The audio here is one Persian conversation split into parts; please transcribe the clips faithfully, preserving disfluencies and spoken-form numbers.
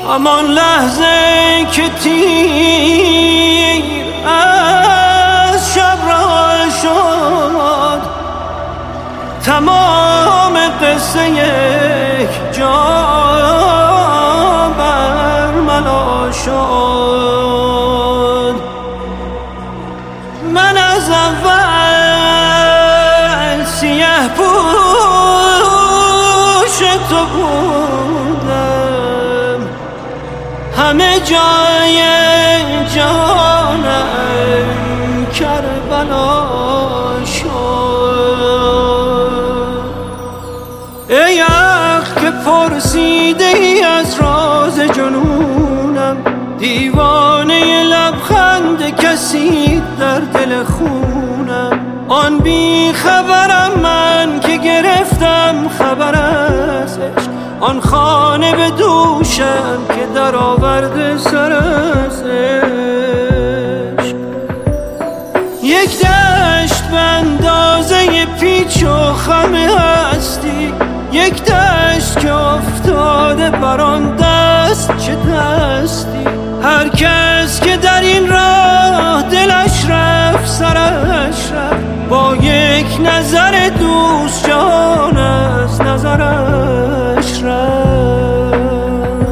همان لحظه که تیر از شب را شد، تمام قصه یک جا برملا شد. من از اول سیه پوش تو بودم، همه جای جانم کربلا شد. ای عقل که پرسیده ای از راز جنونم، دیوانه لبخند کسی در دل خونم. آن بی خبرم من که گرفتم خبر از عشق، آن خانه به دوشم که در آورده سر از عشق. یک دشت به اندازه پیچ و خم هستی، یک دشت که افتاده بر آن دست چه دستی. هر کس که در این راه دلش رفت سرش رفت، با یک نظر دوست جان از نظرش رفت.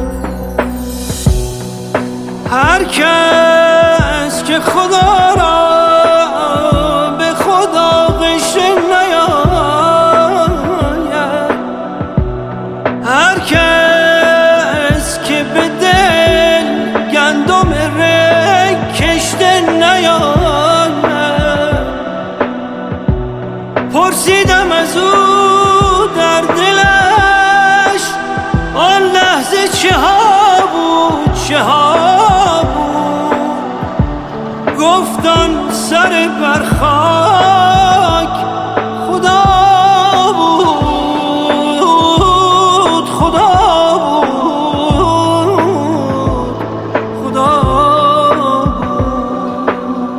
هر کس که خدا را به خدا غشه نیاید، هر کس که به دل گندم رگ کشته نیاید، پرسیدم از او در دلش آن لحظه چه ها بود چه ها بود. گفت آن سر بر خاک خدا بود خدا بود خدا بود.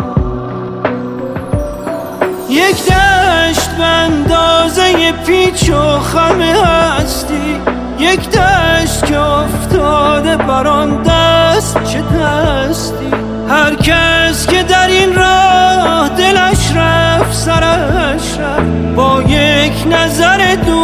یک دشت به اندازه پیچ و خم هستی، یک دشت که افتاده بر آن دست چه دستی. هر کس که در این راه دلش رفت سرش رفت، با یک نظر دو